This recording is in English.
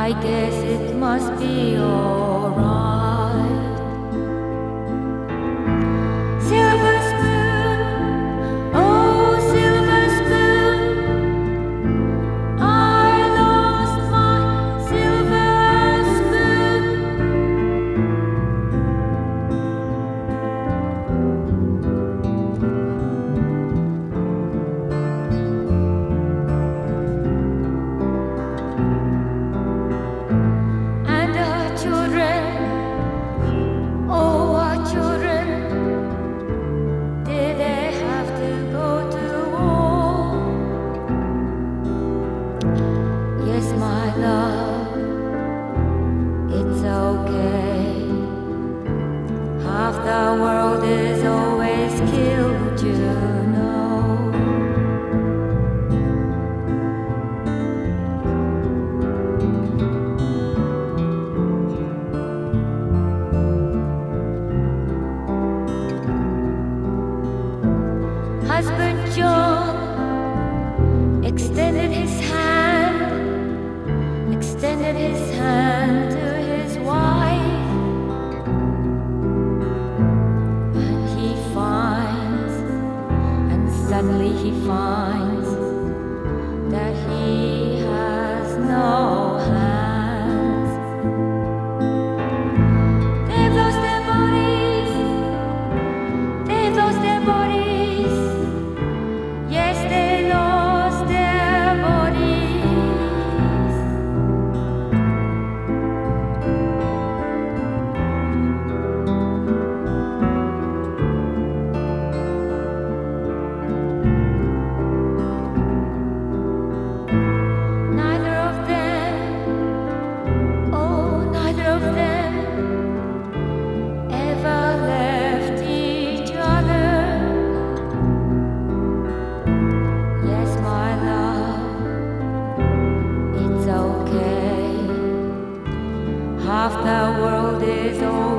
I guess it must be alright. Silver spoon, oh silver spoon, I lost my silver spoon. And our children, oh our children, did they have to go to war? Yes, my love, it's okay. Half the world is always killed, you know. Husband John extended his hand to his wife, and suddenly he finds that he has no hands. They've lost their bodies, they've lost their bodies. Yes, they lost their bodies. Neither of them, oh, neither of them ever left each other. Yes, my love, it's okay. Half the world is over.